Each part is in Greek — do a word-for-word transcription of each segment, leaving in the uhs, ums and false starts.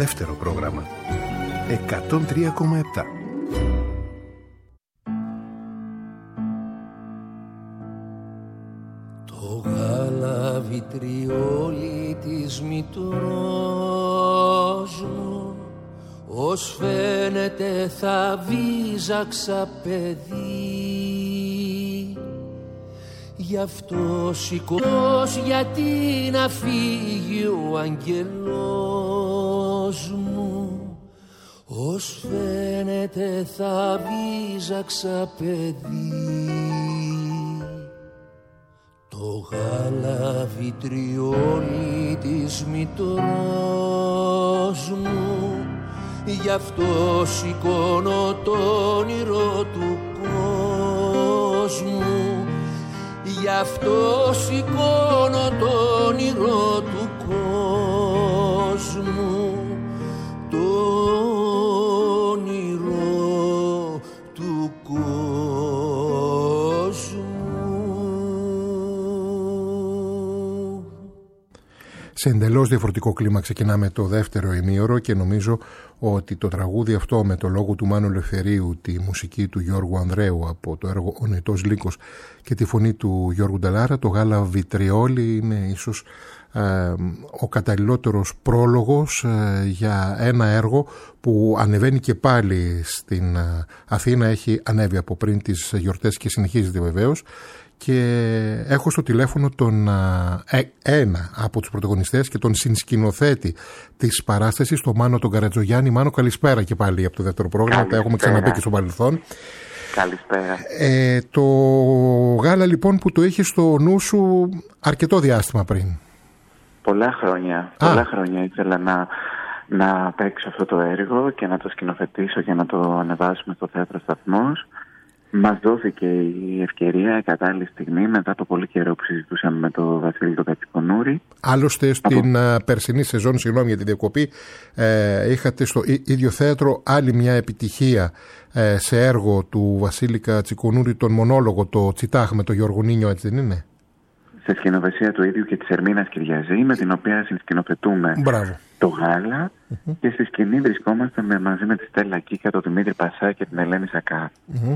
δεύτερο πρόγραμμα. εκατόν τρία κόμμα επτά. Το γάλα βιτριόλι της μητρός μου, ως φαίνεται θα βίζαξα παιδί. Γι' αυτό σηκώς γιατί να φύγει ο αγγελός μου, ως φαίνεται θα βίζαξα παιδί. Το γάλα βιτριόλι της μητρός μου, γι' αυτό σηκώνω το όνειρο του κόσμου, γι' αυτό σηκώνω το όνειρο του κόσμου, το όνειρο του κόσμου. Σε εντελώς διαφορετικό κλίμα ξεκινάμε το δεύτερο ημίωρο και νομίζω ότι το τραγούδι αυτό με το λόγο του Μάνου Ελευθερίου, τη μουσική του Γιώργου Ανδρέου από το έργο «Ο Νοητός Λύκος» και τη φωνή του Γιώργου Νταλάρα, το γάλα βιτριόλι είναι ίσως ε, ο καταλληλότερος πρόλογος ε, για ένα έργο που ανεβαίνει και πάλι στην ε, Αθήνα, έχει ανέβει από πριν τις γιορτές και συνεχίζεται βεβαίως. Και έχω στο τηλέφωνο τον ε, ένα από τους πρωταγωνιστές και τον συνσκηνοθέτη της παράστασης, τον Μάνο τον Καρατζογιάννη. Μάνο, καλησπέρα και πάλι από το δεύτερο πρόγραμμα. Τα έχουμε ξαναπεί και στο παρελθόν. Καλησπέρα. Ε, το γάλα λοιπόν που το είχε στο νου σου αρκετό διάστημα πριν. Πολλά χρόνια. Α. Πολλά χρόνια ήθελα να, να παίξω αυτό το έργο και να το σκηνοθετήσω και να το ανεβάσουμε στο Θέατρο Σταθμός. Μας δόθηκε η ευκαιρία, η κατάλληλη στιγμή, μετά από πολύ καιρό που συζητούσαμε με τον Βασίλη τον Κατσικονούρη. Άλλωστε στην από... περσινή σεζόν, συγγνώμη για τη διακοπή, ε, είχατε στο ίδιο θέατρο άλλη μια επιτυχία ε, σε έργο του Βασίλη Κατσικονούρη, τον μονόλογο, το Τσιτάχ με τον Γιώργο Νίνιο, έτσι δεν είναι? Σε σκηνοθεσία του ίδιου και της Ερμήνας Κυριαζή, με την οποία συνσκηνοθετούμε Μπράβο. το γάλα. Mm-hmm. Και στη σκηνή βρισκόμαστε με, μαζί με τη Στέλλα Κίκα, τον Δημήτρη Πασά και την Ελένη Σακά. Mm-hmm.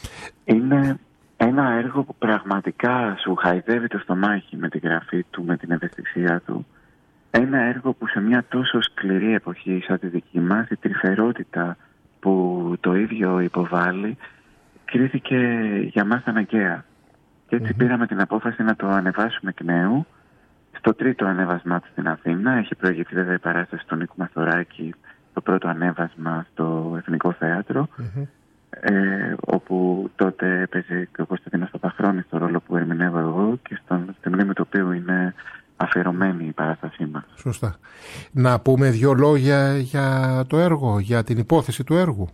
Είναι ένα έργο που πραγματικά σου χαϊδεύει το στομάχι με τη γραφή του, με την ευαισθησία του. Ένα έργο που σε μια τόσο σκληρή εποχή σαν τη δική μας, η τρυφερότητα που το ίδιο υποβάλλει κρίθηκε για μας αναγκαία. Και έτσι mm-hmm. πήραμε την απόφαση να το ανεβάσουμε εκ νέου. Στο τρίτο ανέβασμά του στην Αθήνα, έχει προηγηθεί βέβαια η παράσταση του Νίκου Μαθοράκη, το πρώτο ανέβασμα στο Εθνικό Θέατρο. Mm-hmm. Ε, όπου τότε έπαιζε και ο Κωνσταντίνος Παπαχρόνης στο ρόλο που ερμηνεύω εγώ και στον, στη μνήμη του οποίου είναι αφιερωμένη η παράστασή μας. Σωστά. Να πούμε δύο λόγια για το έργο, για την υπόθεση του έργου.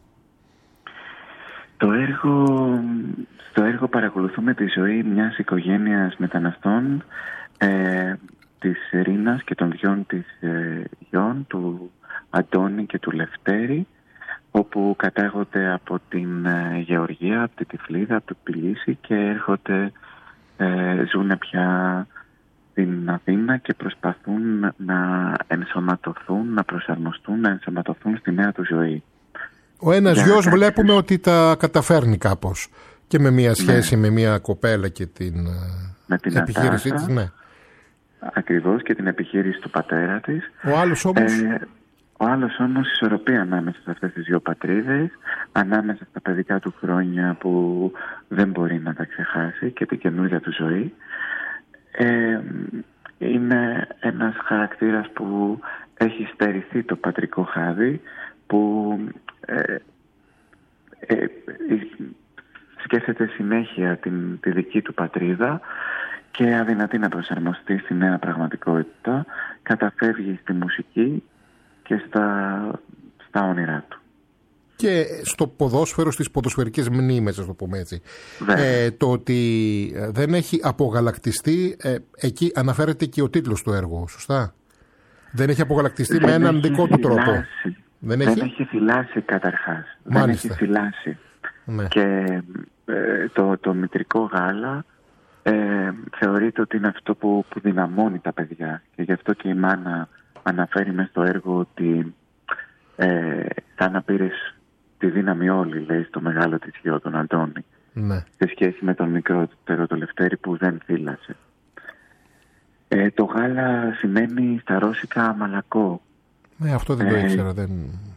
Το έργο, στο έργο παρακολουθούμε τη ζωή μιας οικογένειας μεταναστών, ε, της Ρίνας και των δυο της ε, γιών, του Αντώνη και του Λευτέρη, όπου κατάγονται από την ε, Γεωργία, από τη Τυφλίδα, από το Τμπιλίσι και έρχονται, ε, ζουν πια στην Αθήνα και προσπαθούν να ενσωματωθούν, να προσαρμοστούν, να ενσωματωθούν στη νέα του ζωή. Ο ένας Για γιος βλέπουμε ότι τα καταφέρνει κάπως και με μια σχέση, ναι, με μια κοπέλα και την, με την επιχείρησή Ατάσα, της, ναι. Ακριβώς, και την επιχείρηση του πατέρα της. Ο άλλος όμως... Ε, Ο άλλος όμως ισορροπεί ανάμεσα σε αυτές τις δύο πατρίδες, ανάμεσα στα παιδικά του χρόνια που δεν μπορεί να τα ξεχάσει και την καινούργια του ζωή. Ε, είναι ένας χαρακτήρας που έχει στερηθεί το πατρικό χάδι, που ε, ε, ε, σκέφτεται συνέχεια την, τη δική του πατρίδα και αδυνατεί να προσαρμοστεί στη νέα πραγματικότητα, καταφεύγει στη μουσική και στα, στα όνειρά του. Και στο ποδόσφαιρο, στις ποδοσφαιρικές μνήμες, ας το πούμε έτσι. Ε, το ότι δεν έχει απογαλακτιστεί, ε, εκεί αναφέρεται και ο τίτλος του έργου, σωστά? Δεν έχει απογαλακτιστεί δεν με έναν δικό του τρόπο. Δεν, δεν έχει... έχει φυλάσει καταρχάς. Μάλιστα. Δεν έχει φυλάσει. Ναι. Και ε, το, το μητρικό γάλα ε, θεωρείται ότι είναι αυτό που, που δυναμώνει τα παιδιά. Και γι' αυτό και η μάνα αναφέρει μες στο έργο ότι ε, σαν να πήρες τη δύναμη όλη, λέει, στο μεγάλο της γιο, τον Αντώνη. Ναι. Σε σχέση με τον μικρότερο, το Λευτέρη, που δεν θύλασε. Ε, το γάλα σημαίνει στα ρώσικα μαλακό. Ναι, αυτό δεν το ε, ήξερα. Δεν...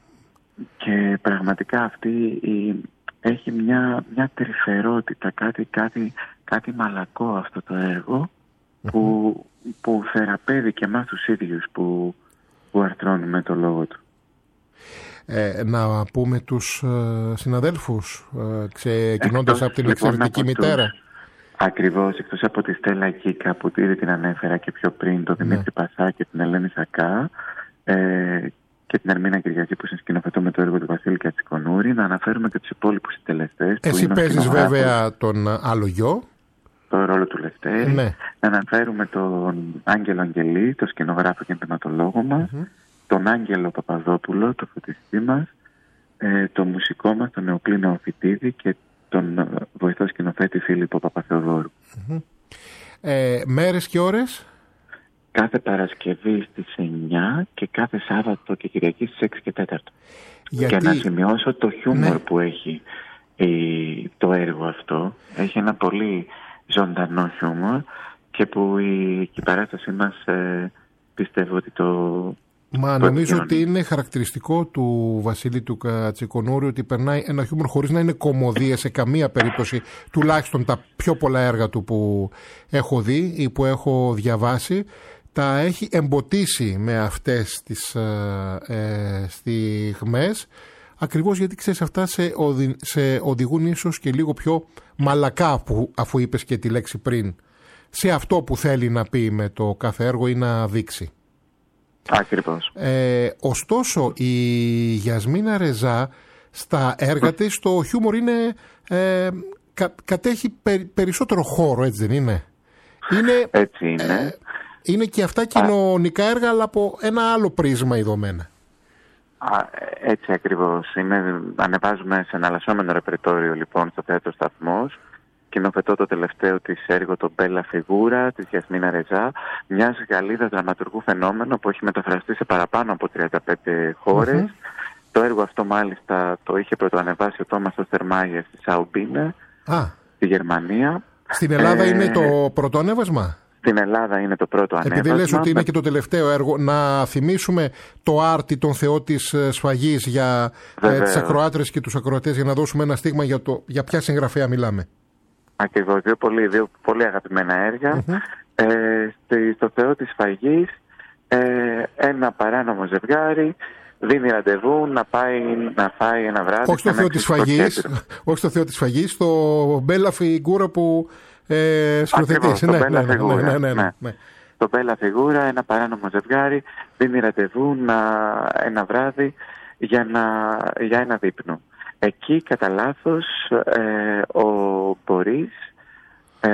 Και πραγματικά αυτή η, έχει μια, μια τρυφερότητα, κάτι, κάτι, κάτι μαλακό αυτό το έργο, που, mm-hmm. που θεραπεύει και εμάς τους ίδιους που, που αρθρώνουμε το λόγο του. Ε, να πούμε τους ε, συναδέλφους, ε, ξεκινώντας από την λοιπόν, εξαιρετική από μητέρα. Τους, ακριβώς, εκτός από τη Στέλλα Κίκα που ήδη την ανέφερα και πιο πριν, τον Δημήτρη ναι. Πασά και την Ελένη Σακά, ε, και την Ερμήνα Κυριακή που συνσκηνοθετώ με το έργο του Βασίλη Κατσικονούρη, να αναφέρουμε και τους υπόλοιπους συντελεστές. Εσύ παίζεις βέβαια τον άλλο γιο. Το ρόλο του Λευτέρη. Ναι. Να αναφέρουμε τον Άγγελο Αγγελή, τον σκηνογράφο και ενδυματολόγο μας, mm-hmm. τον Άγγελο Παπαδόπουλο, το φωτιστή μας, ε, τον μουσικό μας, τον Νεοκλή Νεοφυτίδη και τον βοηθό σκηνοθέτη Φίλιππο Παπαθεοδόρου. Mm-hmm. Ε, μέρες και ώρες? Κάθε Παρασκευή στις εννιά και κάθε Σάββατο και Κυριακή στις έξι και τέσσερα. Γιατί... Και να σημειώσω το χιούμορ ναι. που έχει η, το έργο αυτό. Έχει ένα πολύ ζωντανό χιούμορ και που η, η παράστασή μας ε, πιστεύω ότι το... Μα το νομίζω ότι είναι χαρακτηριστικό του Βασίλη του Κατσικονούρη ότι περνάει ένα χιούμορ χωρίς να είναι κωμωδία σε καμία περίπτωση, τουλάχιστον τα πιο πολλά έργα του που έχω δει ή που έχω διαβάσει. Τα έχει εμποτίσει με αυτές τις ε, ε, στιγμές, ακριβώς γιατί ξέρεις αυτά σε, οδη, σε οδηγούν ίσως και λίγο πιο μαλακά, που, αφού είπες και τη λέξη πριν, σε αυτό που θέλει να πει με το κάθε έργο ή να δείξει. Ακριβώς. Ε, ωστόσο η Γιασμίνα Ρεζά στα έργα της το χιούμορ είναι, ε, κα, κατέχει περι, περισσότερο χώρο, έτσι δεν είναι? Είναι, έτσι είναι. Ε, είναι και αυτά κοινωνικά έργα, αλλά από ένα άλλο πρίσμα ειδωμένα. Α, έτσι ακριβώς. Είναι, ανεβάζουμε σε εναλλασσόμενο ρεπερτόριο λοιπόν στο Θέατρο Σταθμός. Σκηνοθετώ το τελευταίο της έργο, το Μπέλα Φιγούρα, της Γιασμίνα Ρεζά, μιας Γαλλίδας δραματουργού φαινόμενο που έχει μεταφραστεί σε παραπάνω από τριάντα πέντε χώρες. Mm-hmm. Το έργο αυτό μάλιστα το είχε πρωτοανεβάσει ο Τόμας Οστερμάγερ στη Σαουμπίνε, ah. στη Γερμανία. Στην Ελλάδα ε... είναι το πρωτοανέβασμα? Στην Ελλάδα είναι το πρώτο ανέβασμα. Επειδή λες ότι είναι και το τελευταίο έργο, να θυμίσουμε το άρτη, τον Θεό της Σφαγής, για ε, τις ακροάτρες και τους ακροατές, για να δώσουμε ένα στίγμα για, το, για ποια συγγραφέα μιλάμε. Ακριβώς, δύο πολύ, δύο πολύ αγαπημένα έργα. Mm-hmm. Ε, στο Θεό της Σφαγής, ε, ένα παράνομο ζευγάρι δίνει ραντεβού να πάει να φάει ένα βράδυ. Όχι στο Θεό της Σφαγής, όχι στο Θεό της Σφαγής, στο Μπέλα Φιγούρα που ε, σκηνοθετείς. Ναι, ναι, ναι, ναι, ναι, ναι, ναι, ναι. Το Μπέλα Φιγούρα, ένα παράνομο ζευγάρι δίνει ραντεβού να, ένα βράδυ για, να, για ένα δείπνο. Εκεί κατά λάθος ε, ο Μπορίς ε,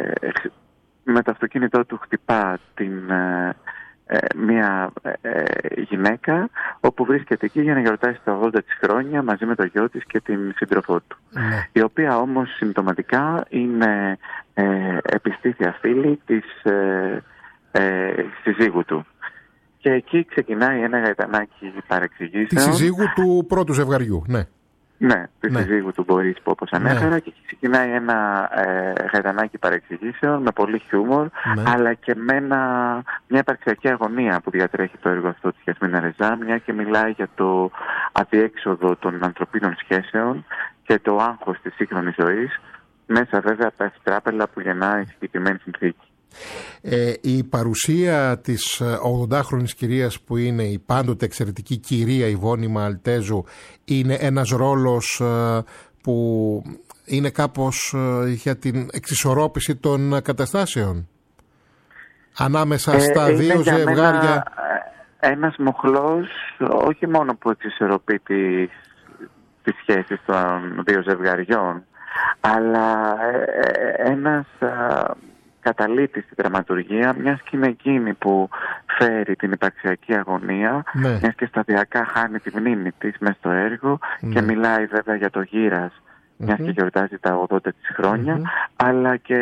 με το αυτοκίνητό του χτυπά την, ε, ε, μια ε, γυναίκα, όπου βρίσκεται εκεί για να γιορτάσει τα ογδόντα της χρόνια μαζί με το γιο της και την σύντροφό του, mm. η οποία όμως συμπτωματικά είναι ε, επιστήθεια φίλη της ε, ε, συζύγου του. Και εκεί ξεκινάει ένα γαϊτανάκι παρεξηγήσεων. Τη συζύγου του πρώτου ζευγαριού, ναι. Ναι, του ναι. συζύγου του Μπορίς που όπως ανέφερα, ναι. και ξεκινάει ένα ε, γαϊτανάκι παρεξηγήσεων με πολύ χιούμορ, ναι. αλλά και με ένα, μια υπαρξιακή αγωνία που διατρέχει το έργο αυτό της Γιασμίνα Ρεζά, μια και μιλάει για το αδιέξοδο των ανθρωπίνων σχέσεων και το άγχος της σύγχρονης ζωής, μέσα βέβαια από τα ευτράπελα που γεννάει συγκεκριμένη συνθήκη. Ε, η παρουσία της ογδοντάχρονης κυρίας που είναι η πάντοτε εξαιρετική κυρία Ιβόνη Μαλτέζου είναι ένας ρόλος ε, που είναι κάπως ε, για την εξισορρόπηση των καταστάσεων ανάμεσα στα ε, δύο ζευγάρια. Μένα, ένας μοχλός όχι μόνο που εξισορροπεί τις, τις σχέσεις των δύο ζευγαριών, αλλά ε, ένας καταλήτη στη δραματουργία, μιας και είναι εκείνη που φέρει την υπαρξιακή αγωνία, ναι. μιας και σταδιακά χάνει τη μνήμη της μέσα στο έργο, ναι. και μιλάει βέβαια για το γύρας, mm-hmm. μιας και γιορτάζει τα ογδόντα της χρόνια, mm-hmm. αλλά και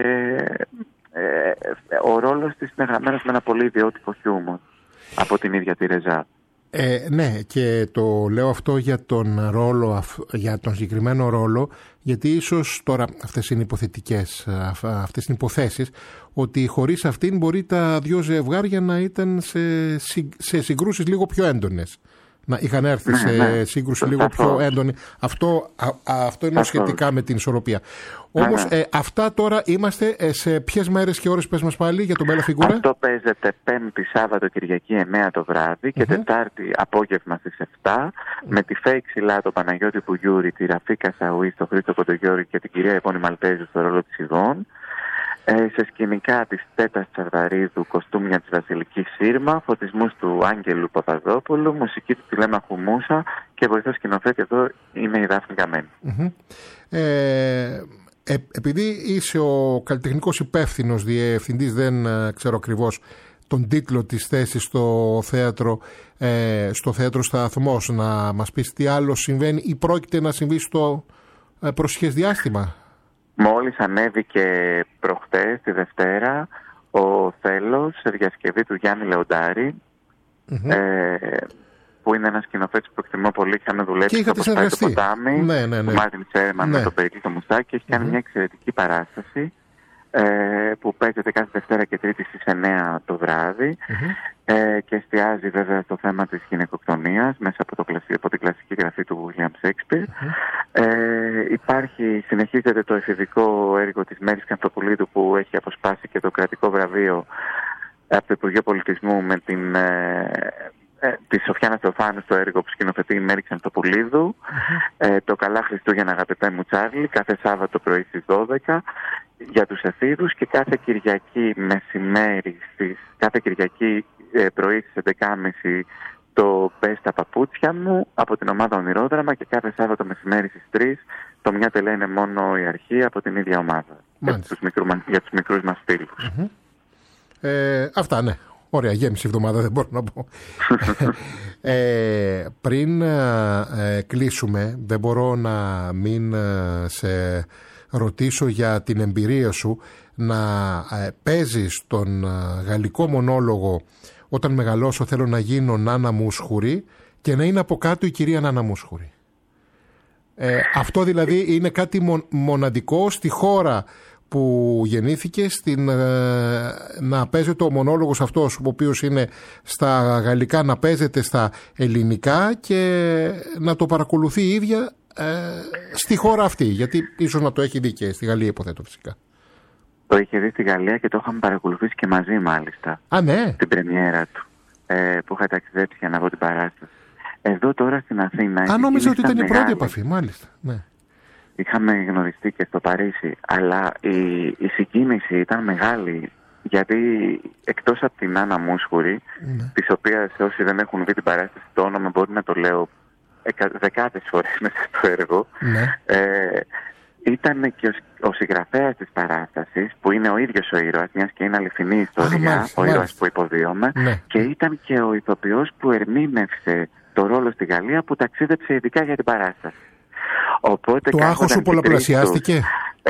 ε, ο ρόλος της είναι γραμμένος με ένα πολύ ιδιότυπο χιούμορ από την ίδια τη Ρεζά. Ε, ναι, και το λέω αυτό για τον ρόλο, για τον συγκεκριμένο ρόλο, γιατί ίσως τώρα αυτές είναι υποθετικές, αυτές είναι υποθέσεις, ότι χωρίς αυτήν μπορεί τα δυο ζευγάρια να ήταν σε, σε συγκρούσεις λίγο πιο έντονες. Να είχαν έρθει ναι, σε ναι. σύγκρουση λίγο πιο έντονη. Αυτό, α, α, αυτό είναι σχετικά με την ισορροπία. Όμως ε, αυτά τώρα είμαστε σε ποιες μέρες και ώρες, πες μας πάλι, για τον Μπέλα Φιγκούρα? Αυτό παίζεται Πέμπτη, Σάββατο, Κυριακή εννέα το βράδυ και mm-hmm. Τετάρτη απόγευμα στις επτά mm-hmm. με τη Φέη Ξυλά, τον Παναγιώτη Πουγιούρη, τη Ραφή Κασαουή, τον Χρήστο Κοντογιώρη και την κυρία Ιβόνη Μαλτέζου στο ρόλο της Ιδών. Ε, σε σκηνικά της Τέτας Τσαρδαρίδου, κοστούμια της Βασιλικής Σύρμα, φωτισμούς του Άγγελου Παπαδόπουλου, μουσική του Τηλέμαχου Μούσα και βοηθός σκηνοθέτη εδώ είναι η Δάφνη Καμένη. Mm-hmm. Ε, ε, επειδή είσαι ο καλλιτεχνικός υπεύθυνος διευθυντής, δεν ε, ξέρω ακριβώς τον τίτλο της θέσης στο θέατρο, ε, στο θέατρο Σταθμός, να μας πεις τι άλλο συμβαίνει ή πρόκειται να συμβεί στο ε, προσεχές διάστημα? Μόλις ανέβηκε προχτές, τη Δευτέρα, ο Θέλος σε διασκευή του Γιάννη Λεοντάρη, mm-hmm. ε, που είναι ένας σκηνοθέτης που εκτιμώ πολύ. Είχαμε δουλέψει στο Ποστάκι το Ποτάμι, ναι, ναι, ναι. του Μάρτιν Σέρμαν ναι. με τον Περικλή το Μουστάκι. Έχει κάνει mm-hmm. μια εξαιρετική παράσταση ε, που παίζεται κάθε Δευτέρα και Τρίτη στις εννέα το βράδυ mm-hmm. ε, και εστιάζει βέβαια στο θέμα της γυναικοκτονίας μέσα από, το, από την κλασική γραφή του William Shakespeare. Mm-hmm. Ε, υπάρχει, συνεχίζεται το εφηβικό έργο της Μέρης Κανθοπουλίδου που έχει αποσπάσει και το κρατικό βραβείο από το Υπουργείο Πολιτισμού με την, ε, ε, τη Σοφιάνα Στοφάνου στο έργο που σκηνοθετεί η Μέρη Κανθοπουλίδου. Mm-hmm. Ε, το Καλά Χριστούγεννα αγαπητέ μου Τσάρλι, κάθε Σάββατο πρωί στις δώδεκα για τους εφήβους και κάθε Κυριακή μεσημέρι, στις, κάθε Κυριακή ε, πρωί στις έντεκα και μισή το «Πες τα παπούτσια μου» από την ομάδα Ονειρόδραμα και κάθε Σάββατο μεσημέρι στις τρεις το «Μια τελέ είναι μόνο η αρχή» από την ίδια ομάδα. Για τους, μικρού, για τους μικρούς μας φίλους. Mm-hmm. Ε, αυτά, ναι. Ωραία, γέμιση εβδομάδα, δεν μπορώ να πω. ε, πριν ε, κλείσουμε, δεν μπορώ να μην ε, σε ρωτήσω για την εμπειρία σου να ε, παίζεις τον ε, γαλλικό μονόλογο «Όταν μεγαλώσω θέλω να γίνω Νάνα Μουσχουρή» και να είναι από κάτω η κυρία Νάνα Μουσχουρή. Ε, αυτό δηλαδή είναι κάτι μο, μοναδικό στη χώρα που γεννήθηκε, στην, ε, να παίζεται ο μονόλογος αυτός ο οποίος είναι στα γαλλικά να παίζεται στα ελληνικά και να το παρακολουθεί η ίδια ε, στη χώρα αυτή, γιατί ίσως να το έχει δει και στη Γαλλία, υποθέτω φυσικά. Το είχε δει στη Γαλλία και το είχαμε παρακολουθήσει και μαζί μάλιστα. Α, ναι. Την πρεμιέρα του, ε, που είχα ταξιδέψει για να δω την παράσταση. Εδώ τώρα στην Αθήνα... Α, νόμιζα ότι ήταν η πρώτη επαφή, μάλιστα. Ναι. Είχαμε γνωριστεί και στο Παρίσι, αλλά η, η συγκίνηση ήταν μεγάλη, γιατί εκτός από την Άννα Μούσχουρη, ναι. της οποίας όσοι δεν έχουν δει την παράσταση το όνομα μπορεί να το λέω εκα, δεκάδες φορές μέσα στο έργο, ναι. ε, ήταν και ο, ο συγγραφέας της παράστασης, που είναι ο ίδιος ο ήρωας, μιας και είναι αληθινή ιστορία, Α, μάλιστα, ο ήρωας μάλιστα. που υποδίωμε, ναι. και ήταν και ο ηθοποιός που ερμήνευσε το ρόλο στη Γαλλία, που ταξίδεψε ειδικά για την παράσταση. Οπότε, το άγχος σου πολλαπλασιάστηκε.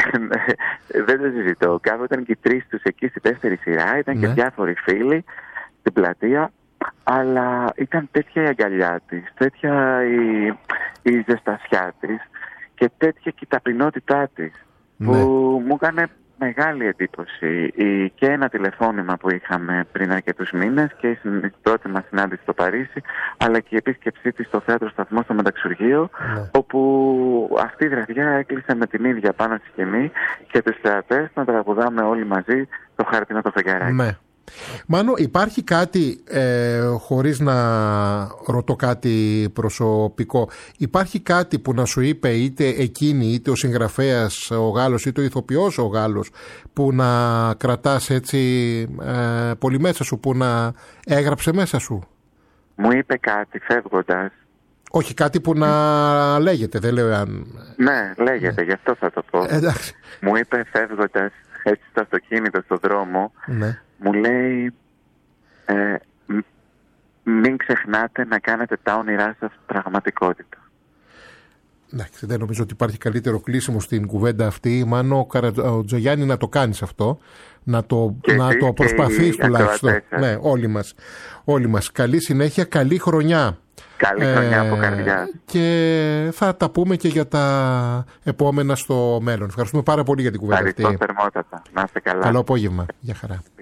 Δεν το συζητώ. Κάθονταν και οι τρεις τους εκεί στη δεύτερη σειρά. Ήταν ναι. και διάφοροι φίλοι στην πλατεία. Αλλά ήταν τέτοια η αγκαλιά της, τέτοια η, η ζεστασιά της και τέτοια και η ταπεινότητά της, ναι. που μου έκανε μεγάλη εντύπωση. Η, και ένα τηλεφώνημα που είχαμε πριν αρκετούς μήνες και η πρώτη μας συνάντηση στο Παρίσι, αλλά και η επίσκεψή της στο θέατρο Σταθμό στο Μεταξουργείο, ναι. όπου αυτή η βραδιά έκλεισε με την ίδια πάνω στη σκηνή και τους θεατές να τραγουδάμε όλοι μαζί το χαρτινό το φεγγαράκι. Ναι. Μάνο, υπάρχει κάτι, ε, χωρίς να ρωτώ κάτι προσωπικό, υπάρχει κάτι που να σου είπε είτε εκείνη είτε ο συγγραφέας ο Γάλλος είτε ο ηθοποιός ο Γάλλος που να κρατάς έτσι ε, πολύ μέσα σου, που να έγραψε μέσα σου? Μου είπε κάτι φεύγοντας. Όχι, κάτι που να λέγεται, δεν λέω αν... Ναι, λέγεται, ναι. Γι' αυτό θα το πω. Εντάξει. Μου είπε φεύγοντας έτσι στο αυτοκίνητο, στο δρόμο, ναι. μου λέει ε, μην ξεχνάτε να κάνετε τα όνειρά σας πραγματικότητα. Εντάξει, δεν νομίζω ότι υπάρχει καλύτερο κλείσιμο στην κουβέντα αυτή. Μάνο, ο Καρατζογιάννη, να το κάνεις αυτό. Να το, να το προσπαθείς τουλάχιστον. Ναι, όλοι μας. Όλοι μας. Καλή συνέχεια, καλή χρονιά. Καλή χρονιά ε, από καρδιά. Και θα τα πούμε και για τα επόμενα στο μέλλον. Ευχαριστούμε πάρα πολύ για την κουβέντα αυτή. Ευχαριστώ θερμότατα. Να είστε καλά. Καλό απόγευμα. Γεια χαρά.